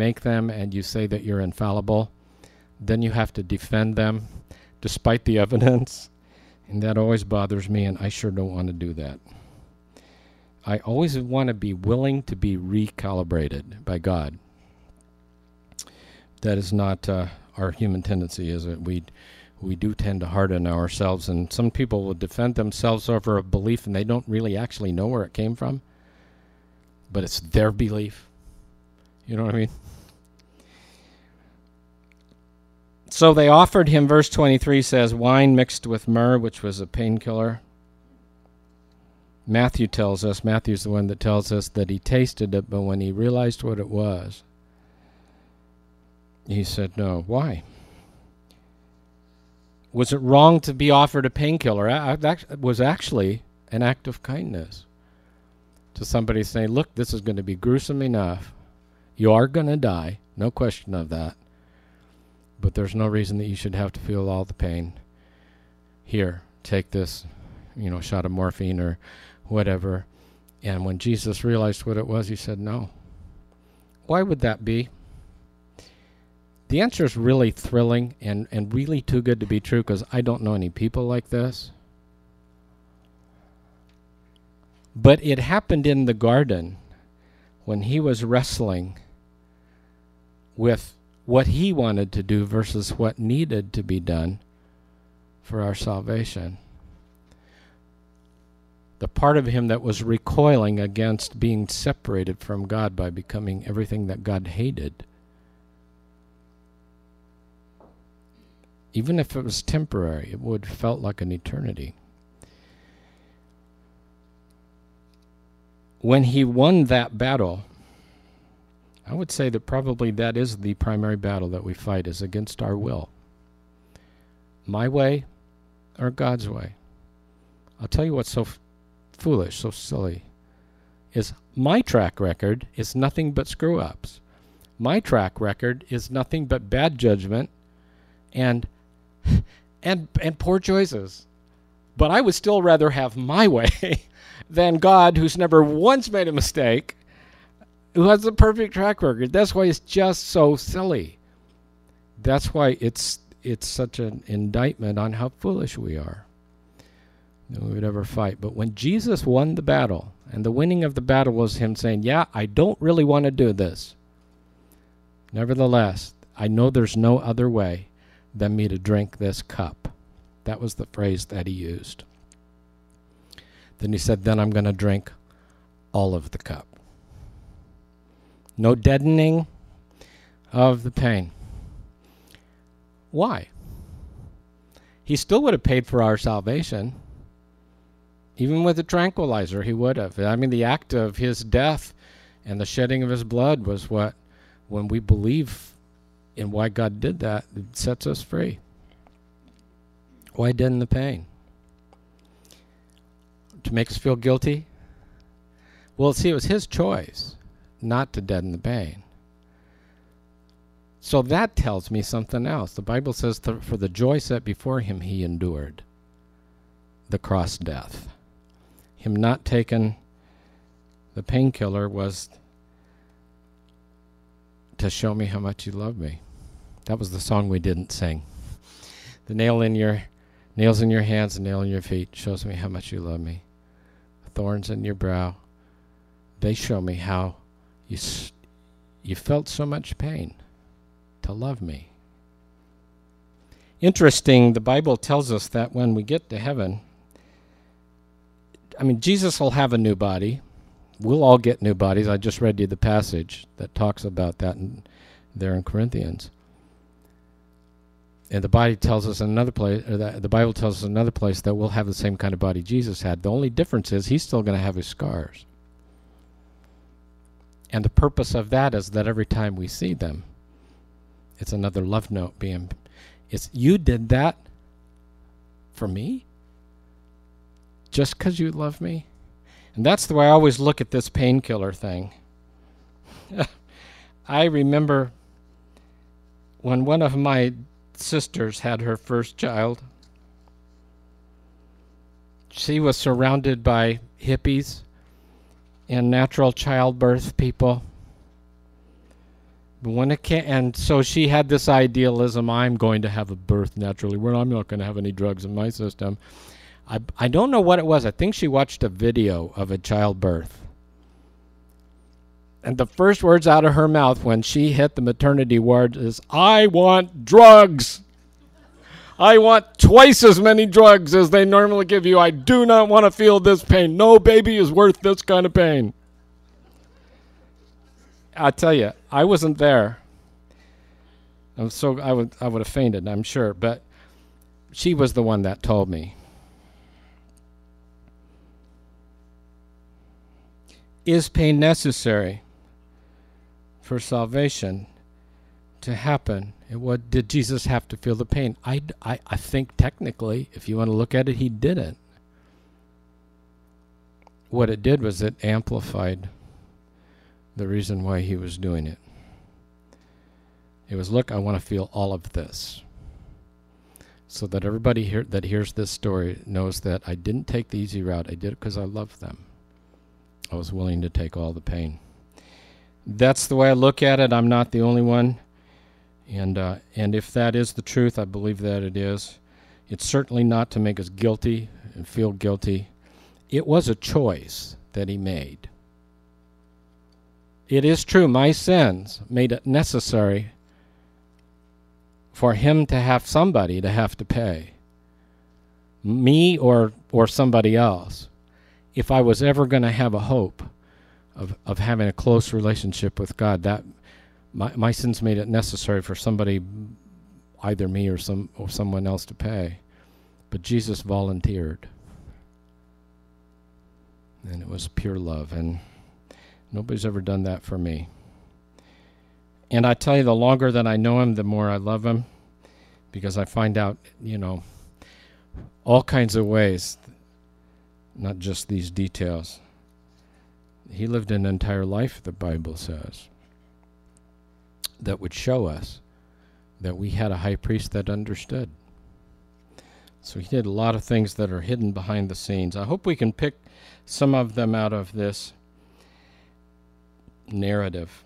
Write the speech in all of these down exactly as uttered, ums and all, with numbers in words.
make them and you say that you're infallible, then you have to defend them despite the evidence. And that always bothers me, and I sure don't want to do that. I always want to be willing to be recalibrated by God. That is not uh, our human tendency, is it? We we do tend to harden ourselves, and some people will defend themselves over a belief and they don't really actually know where it came from, but it's their belief. You know what I mean? So they offered him, verse twenty-three says, wine mixed with myrrh, which was a painkiller. Matthew tells us, Matthew's the one that tells us that he tasted it, but when he realized what it was, he said, no. Why? Was it wrong to be offered a painkiller? That was actually an act of kindness to somebody saying, look, this is going to be gruesome enough. You are going to die, no question of that. But there's no reason that you should have to feel all the pain. Here, take this, you know, shot of morphine or whatever. And when Jesus realized what it was, he said, no. Why would that be? The answer is really thrilling and, and really too good to be true, because I don't know any people like this. But it happened in the garden when he was wrestling with what he wanted to do versus what needed to be done for our salvation. The part of him that was recoiling against being separated from God by becoming everything that God hated. Even if it was temporary, it would have felt like an eternity. When he won that battle, I would say that probably that is the primary battle that we fight, is against our will. My way or God's way. I'll tell you what's so f- foolish, so silly, is my track record is nothing but screw-ups. My track record is nothing but bad judgment and and and poor choices. But I would still rather have my way than God, who's never once made a mistake, who has a perfect track record. That's why it's just so silly. That's why it's it's such an indictment on how foolish we are that we would ever fight. But when Jesus won the battle, and the winning of the battle was him saying, yeah, I don't really want to do this. Nevertheless, I know there's no other way than me to drink this cup. That was the phrase that he used. Then he said, then I'm going to drink all of the cup. No deadening of the pain. Why? He still would have paid for our salvation. Even with a tranquilizer, he would have. I mean, the act of his death and the shedding of his blood was what, when we believe in why God did that, it sets us free. Why deaden the pain? To make us feel guilty? Well, see, it was his choice not to deaden the pain. So that tells me something else. The Bible says that for the joy set before him, he endured the cross death. Him not taking the painkiller was to show me how much you love me. That was the song we didn't sing. The nail in your nails in your hands, the nail in your feet shows me how much you love me. The thorns in your brow, they show me how you you felt so much pain to love me. Interesting, the Bible tells us that when we get to heaven, I mean, Jesus will have a new body. We'll all get new bodies. I just read you the passage that talks about that in, there in Corinthians. And the body tells us in another place, or the, the Bible tells us in another place that we'll have the same kind of body Jesus had. The only difference is he's still going to have his scars. And the purpose of that is that every time we see them, it's another love note being, it's, you did that for me? Just because you love me? And that's the way I always look at this painkiller thing. I remember when one of my sisters had her first child. She was surrounded by hippies and natural childbirth people. But when it came, and so she had this idealism, I'm going to have a birth naturally. Well, I'm not going to have any drugs in my system. I, I don't know what it was. I think she watched a video of a childbirth. And the first words out of her mouth when she hit the maternity ward is, I want drugs. I want twice as many drugs as they normally give you. I do not want to feel this pain. No baby is worth this kind of pain. I tell you, I wasn't there. I'm so I would I would have fainted, I'm sure. But she was the one that told me. Is pain necessary for salvation to happen? And what did Jesus have to feel the pain? I, I, I think technically, if you want to look at it, he didn't. What it did was it amplified the reason why he was doing it. It was, look, I want to feel all of this. So that everybody here that hears this story knows that I didn't take the easy route. I did it because I love them. I was willing to take all the pain. That's the way I look at it. I'm not the only one. And uh, and if that is the truth, I believe that it is. It's certainly not to make us guilty and feel guilty. It was a choice that he made. It is true, my sins made it necessary for him to have somebody to have to pay. Me or or somebody else. If I was ever going to have a hope of, of having a close relationship with God, that my, my sins made it necessary for somebody, either me or some or someone else, to pay. But Jesus volunteered. And it was pure love. And nobody's ever done that for me. And I tell you, the longer that I know him, the more I love him. Because I find out, you know, all kinds of ways, not just these details. He lived an entire life, the Bible says, that would show us that we had a high priest that understood. So he did a lot of things that are hidden behind the scenes. I hope we can pick some of them out of this narrative.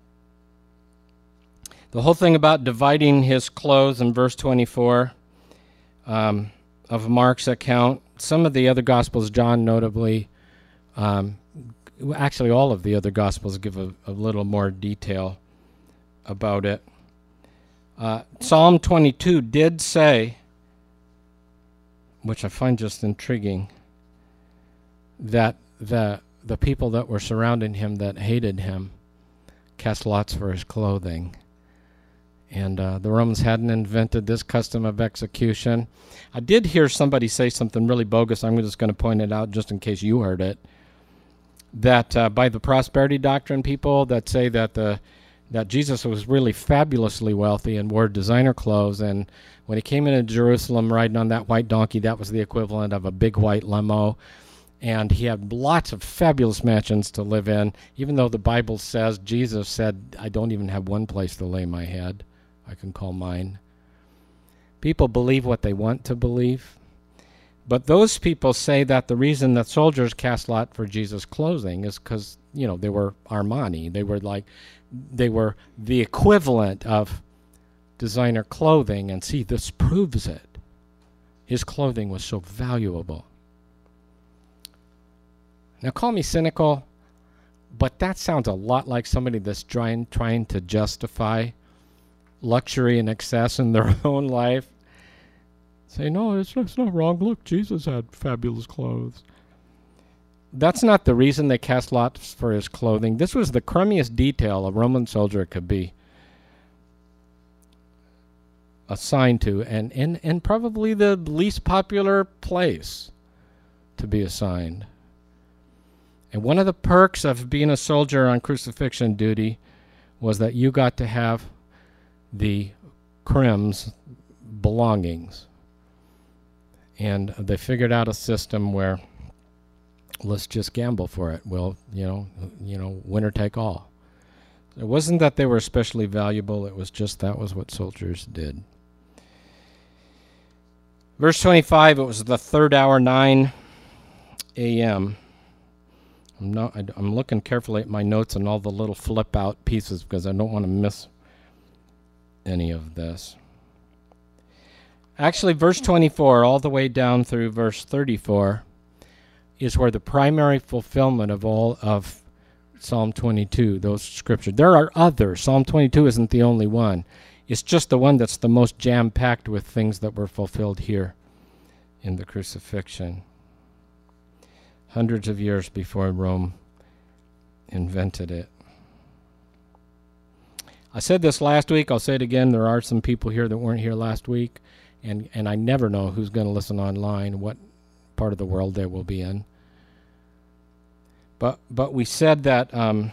The whole thing about dividing his clothes in verse twenty-four um, of Mark's account. Some of the other Gospels, John notably, um, actually all of the other Gospels give a, a little more detail about it. Uh, Psalm twenty-two did say, which I find just intriguing, that the the people that were surrounding him that hated him cast lots for his clothing. And uh, the Romans hadn't invented this custom of execution. I did hear somebody say something really bogus. I'm just going to point it out just in case you heard it. That uh, by the prosperity doctrine people that say that the that Jesus was really fabulously wealthy and wore designer clothes, and when he came into Jerusalem riding on that white donkey, that was the equivalent of a big white limo. And he had lots of fabulous mansions to live in, even though the Bible says, Jesus said, I don't even have one place to lay my head. I can call mine. People believe what they want to believe. But those people say that the reason that soldiers cast lot for Jesus' clothing is because, you know, they were Armani. They were like, they were the equivalent of designer clothing. And see, this proves it. His clothing was so valuable. Now, call me cynical, but that sounds a lot like somebody that's trying trying to justify luxury and excess in their own life. Say, no, it's, it's not wrong. Look, Jesus had fabulous clothes. That's not the reason they cast lots for his clothing. This was the crummiest detail a Roman soldier could be assigned to, and, and, and probably the least popular place to be assigned. And one of the perks of being a soldier on crucifixion duty was that you got to have the crim's belongings. And they figured out a system where let's just gamble for it. Well, you know, you know, winner take all. It wasn't that they were especially valuable. It was just that was what soldiers did. Verse twenty-five, it was the third hour, nine a.m. I'm not. I, I'm looking carefully at my notes and all the little flip out pieces because I don't want to miss any of this. Actually, verse twenty-four all the way down through verse thirty-four is where the primary fulfillment of all of Psalm twenty-two, those scriptures. There are others. Psalm twenty-two isn't the only one. It's just the one that's the most jam-packed with things that were fulfilled here in the crucifixion. Hundreds of years before Rome invented it. I said this last week. I'll say it again. There are some people here that weren't here last week, and, and I never know who's going to listen online, what part of the world they will be in. But but we said that um,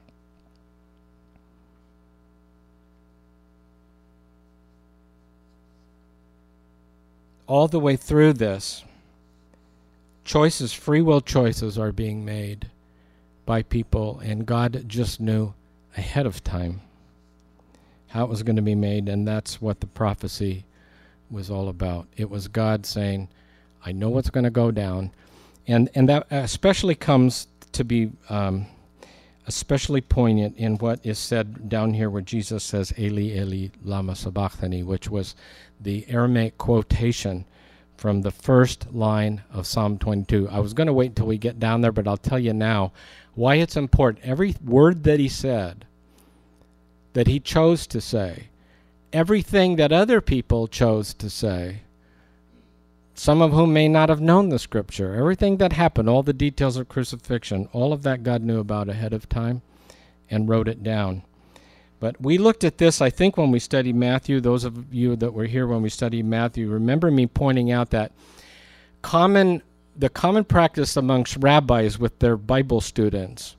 all the way through this, choices, free will choices are being made by people, and God just knew ahead of time how it was going to be made, and that's what the prophecy was all about. It was God saying, I know what's going to go down, and and that especially comes to be um, especially poignant in what is said down here where Jesus says, Eli, Eli, lama sabachthani, which was the Aramaic quotation from the first line of Psalm twenty-two. I was going to wait until we get down there, but I'll tell you now why it's important. Every word that he said, that he chose to say, everything that other people chose to say, some of whom may not have known the scripture, everything that happened, all the details of crucifixion, all of that God knew about ahead of time and wrote it down. But we looked at this, I think, when we studied Matthew. Those of you that were here when we studied Matthew, remember me pointing out that common, the common practice amongst rabbis with their Bible students,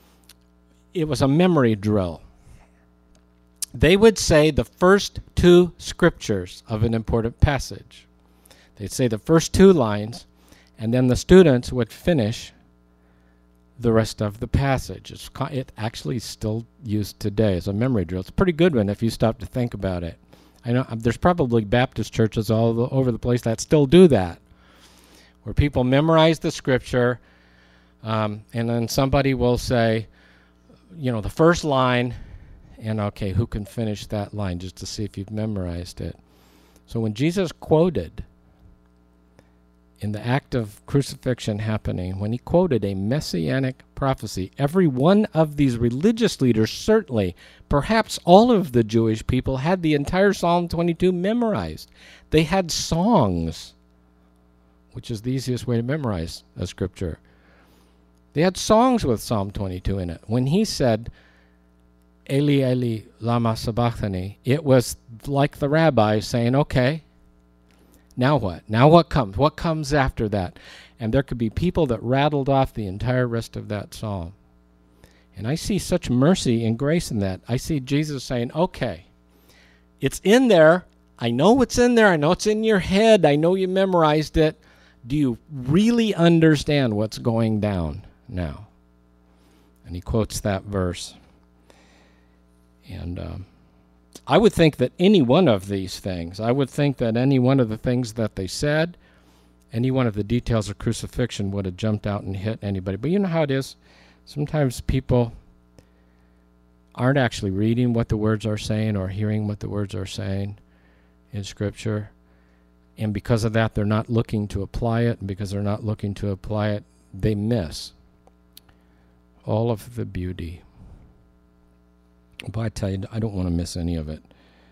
it was a memory drill. They would say the first two scriptures of an important passage. They'd say the first two lines, and then the students would finish the rest of the passage. It's, it actually is still used today as a memory drill. It's a pretty good one if you stop to think about it. I know there's probably Baptist churches all over the place that still do that, where people memorize the scripture, um, and then somebody will say, you know, the first line, and okay, who can finish that line just to see if you've memorized it. So when Jesus quoted in the act of crucifixion happening, when he quoted a messianic prophecy, every one of these religious leaders, certainly, perhaps all of the Jewish people, had the entire Psalm twenty-two memorized. They had songs, which is the easiest way to memorize a scripture. They had songs with Psalm twenty-two in it. When he said, Eli, Eli, lama sabachthani, it was like the rabbi saying, okay, now what? Now what comes? What comes after that? And there could be people that rattled off the entire rest of that psalm. And I see such mercy and grace in that. I see Jesus saying, okay, it's in there. I know it's in there. I know it's in your head. I know you memorized it. Do you really understand what's going down now? And he quotes that verse. And um, I would think that any one of these things, I would think that any one of the things that they said, any one of the details of crucifixion would have jumped out and hit anybody. But you know how it is? Sometimes people aren't actually reading what the words are saying or hearing what the words are saying in Scripture. And because of that, they're not looking to apply it. And because they're not looking to apply it, they miss all of the beauty. But I tell you, I don't want to miss any of it.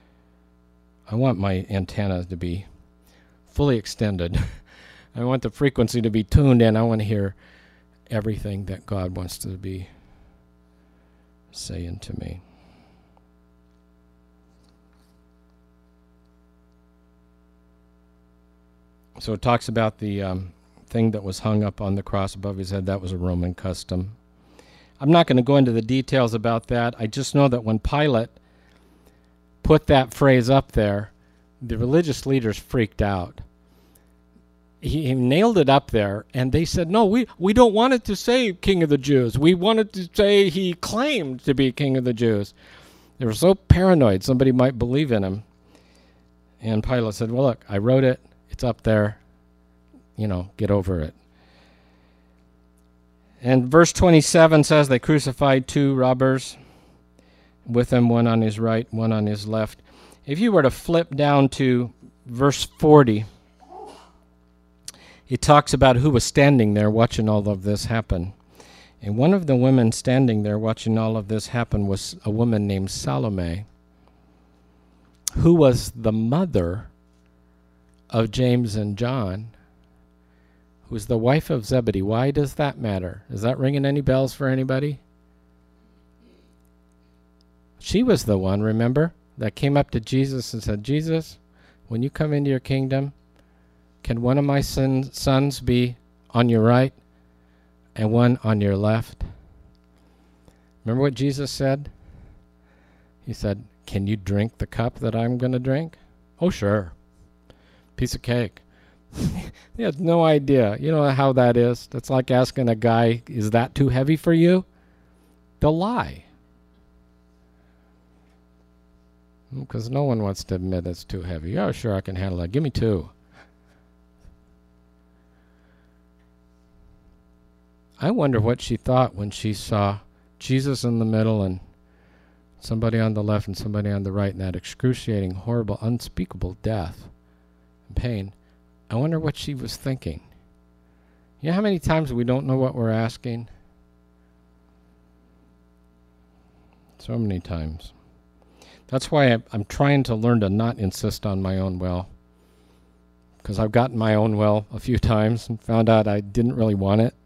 I want my antenna to be fully extended. I want the frequency to be tuned in. I want to hear everything that God wants to be saying to me. So it talks about the um, thing that was hung up on the cross above his head. That was a Roman custom. I'm not going to go into the details about that. I just know that when Pilate put that phrase up there, the religious leaders freaked out. He, he nailed it up there, and they said, no, we, we don't want it to say King of the Jews. We want it to say he claimed to be King of the Jews. They were so paranoid somebody might believe in him. And Pilate said, well, look, I wrote it. It's up there. You know, get over it. And verse twenty-seven says they crucified two robbers with him, one on his right, one on his left. If you were to flip down to verse forty, it talks about who was standing there watching all of this happen. And one of the women standing there watching all of this happen was a woman named Salome, who was the mother of James and John, who was the wife of Zebedee. Why does that matter? Is that ringing any bells for anybody? She was the one, remember, that came up to Jesus and said, Jesus, when you come into your kingdom, can one of my son, sons be on your right and one on your left? Remember what Jesus said? He said, can you drink the cup that I'm going to drink? Oh, sure. Piece of cake. He has no idea. You know how that is? That's like asking a guy, is that too heavy for you? They'll lie. Because no one wants to admit it's too heavy. Oh, sure, I can handle that. Give me two. I wonder what she thought when she saw Jesus in the middle and somebody on the left and somebody on the right in that excruciating, horrible, unspeakable death and pain. I wonder what she was thinking. You know how many times we don't know what we're asking? So many times. That's why I, I'm trying to learn to not insist on my own will. Because I've gotten my own will a few times and found out I didn't really want it.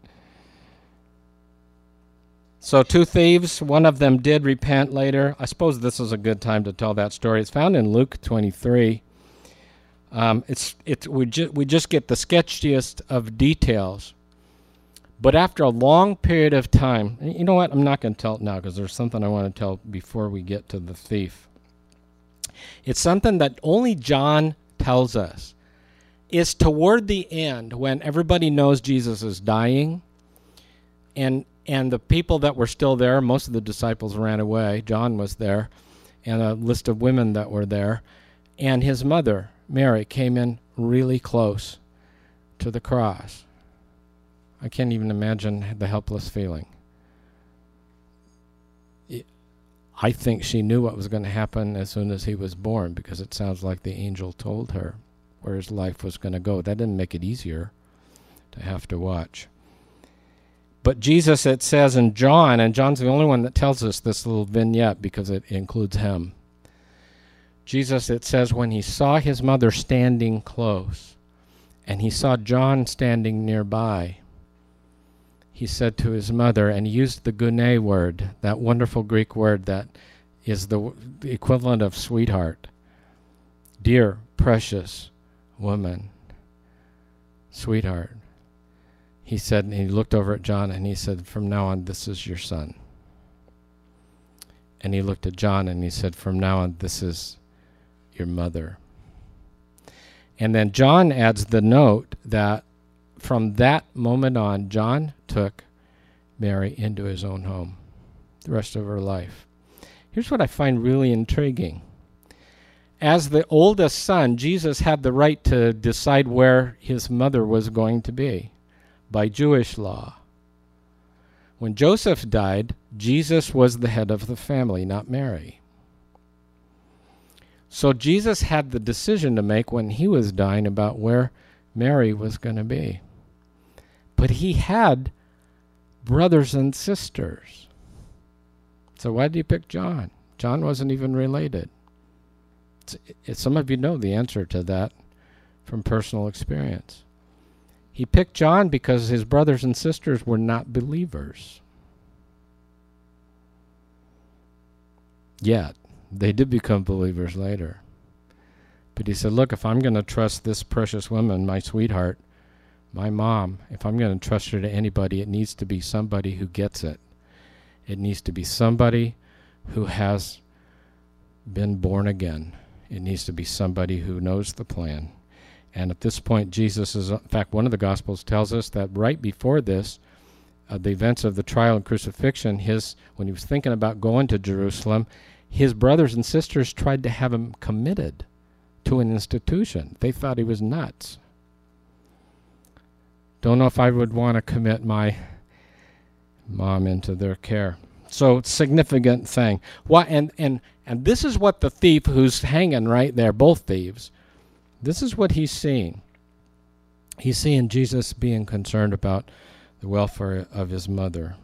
So two thieves, one of them did repent later. I suppose this is a good time to tell that story. It's found in Luke twenty-three. Um, it's it's we just we just get the sketchiest of details, but after a long period of time, you know what? I'm not going to tell it now because there's something I want to tell before we get to the thief. It's something that only John tells us. It's toward the end when everybody knows Jesus is dying, and and the people that were still there, most of the disciples ran away. John was there, and a list of women that were there, and his mother, Mary, came in really close to the cross. I can't even imagine the helpless feeling. I think she knew what was going to happen as soon as he was born because it sounds like the angel told her where his life was going to go. That didn't make it easier to have to watch. But Jesus, it says in John, and John's the only one that tells us this little vignette because it includes him. Jesus, it says, when he saw his mother standing close and he saw John standing nearby, he said to his mother, and he used the gune word, that wonderful Greek word that is the, the equivalent of sweetheart. Dear, precious woman, sweetheart. He said, and he looked over at John and he said, from now on, this is your son. And he looked at John and he said, from now on, this is your mother. And then John adds the note that from that moment on, John took Mary into his own home the rest of her life. Here's what I find really intriguing. As the oldest son, Jesus had the right to decide where his mother was going to be by Jewish law. When Joseph died, Jesus was the head of the family, not Mary. So Jesus had the decision to make when he was dying about where Mary was going to be. But he had brothers and sisters. So why did he pick John? John wasn't even related. It's, it, some of you know the answer to that from personal experience. He picked John because his brothers and sisters were not believers. Yet, they did become believers later. But he said, look, if I'm going to trust this precious woman, my sweetheart, my mom, if I'm going to trust her to anybody, it needs to be somebody who gets it. It needs to be somebody who has been born again. It needs to be somebody who knows the plan. And at this point, Jesus is, in fact, one of the Gospels tells us that right before this, uh, the events of the trial and crucifixion, his when he was thinking about going to Jerusalem, his brothers and sisters tried to have him committed to an institution. They thought he was nuts. Don't know if I would want to commit my mom into their care. So significant thing. Why? And and and this is what the thief who's hanging right there, both thieves, this is what he's seeing. He's seeing Jesus being concerned about the welfare of his mother.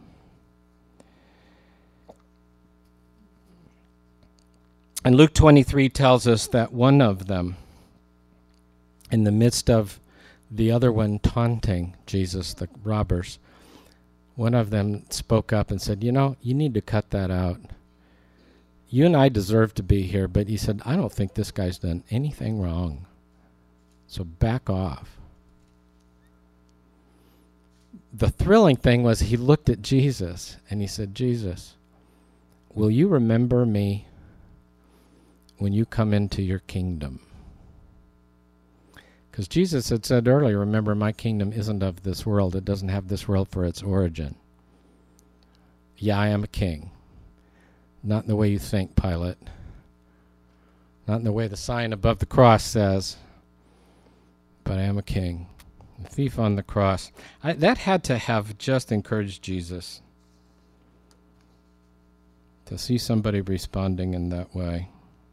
And Luke twenty-three tells us that one of them, in the midst of the other one taunting Jesus, the robbers, one of them spoke up and said, you know, you need to cut that out. You and I deserve to be here, but he said, I don't think this guy's done anything wrong. So back off. The thrilling thing was he looked at Jesus and he said, Jesus, will you remember me when you come into your kingdom? Because Jesus had said earlier, remember, my kingdom isn't of this world. It doesn't have this world for its origin. Yeah, I am a king. Not in the way you think, Pilate. Not in the way the sign above the cross says. But I am a king. The thief on the cross. I, that had to have just encouraged Jesus to see somebody responding in that way.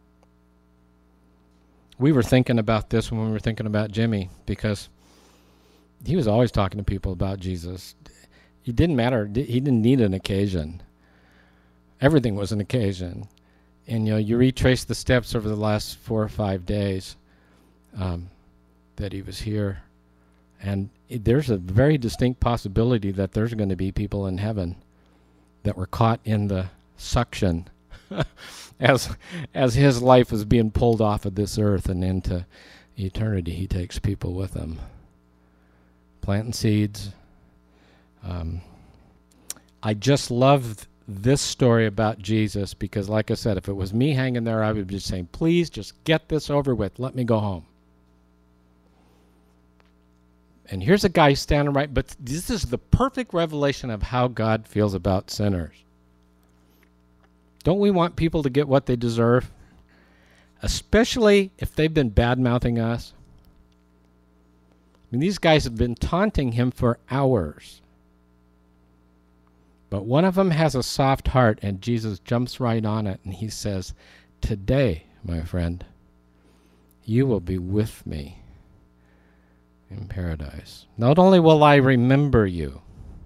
We were thinking about this when we were thinking about Jimmy, because he was always talking to people about Jesus. It didn't matter. He didn't need an occasion. Everything was an occasion. And, you know, you retrace the steps over the last four or five days um, that he was here. And it, there's a very distinct possibility that there's going to be people in heaven that were caught in the suction as as his life was being pulled off of this earth and into eternity. He takes people with him, planting seeds. Um, I just love this story about Jesus because, like I said, if it was me hanging there, I would be saying, please just get this over with. Let me go home. And here's a guy standing right, but this is the perfect revelation of how God feels about sinners. Don't we want people to get what they deserve? Especially if they've been bad-mouthing us. I mean, these guys have been taunting him for hours. But one of them has a soft heart, and Jesus jumps right on it, and he says, today, my friend, you will be with me in paradise. Not only will I remember you,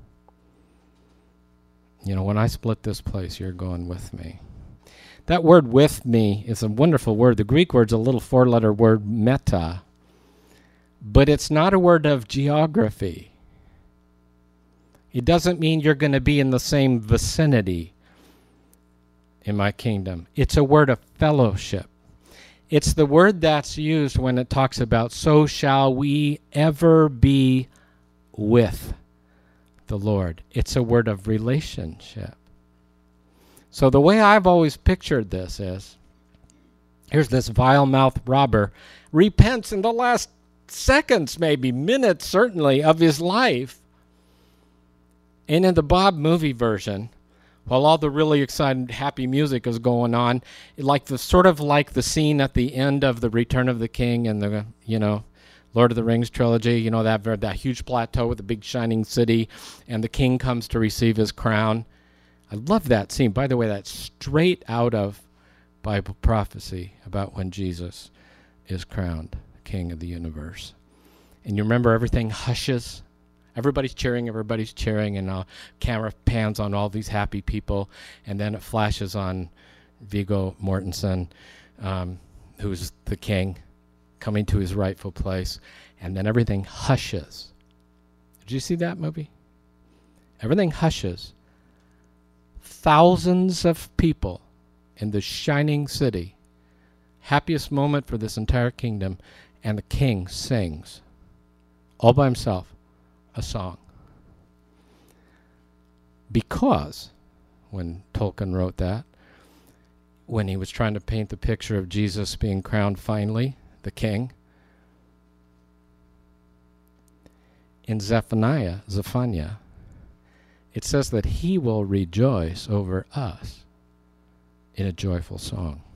you know, when I split this place, you're going with me. That word with me is a wonderful word. The Greek word's a little four-letter word, meta. But it's not a word of geography. It doesn't mean you're going to be in the same vicinity in my kingdom. It's a word of fellowship. It's the word that's used when it talks about, so shall we ever be with the Lord. It's a word of relationship. So the way I've always pictured this is, here's this vile-mouthed robber, repents in the last seconds, maybe minutes certainly, of his life. And in the Bob movie version, while all the really exciting, happy music is going on, like the sort of like the scene at the end of the Return of the King and the, you know, Lord of the Rings trilogy, you know, that that huge plateau with the big shining city, and the king comes to receive his crown. I love that scene. By the way, that's straight out of Bible prophecy about when Jesus is crowned king of the universe. And you remember everything hushes. Everybody's cheering, everybody's cheering, and uh, camera pans on all these happy people, and then it flashes on Viggo Mortensen, um, who's the king, coming to his rightful place, and then everything hushes. Did you see that movie? Everything hushes. Thousands of people in the shining city, happiest moment for this entire kingdom, and the king sings, all by himself, a song. Because, when Tolkien wrote that, when he was trying to paint the picture of Jesus being crowned finally, the king, in Zephaniah, Zephaniah, it says that he will rejoice over us in a joyful song.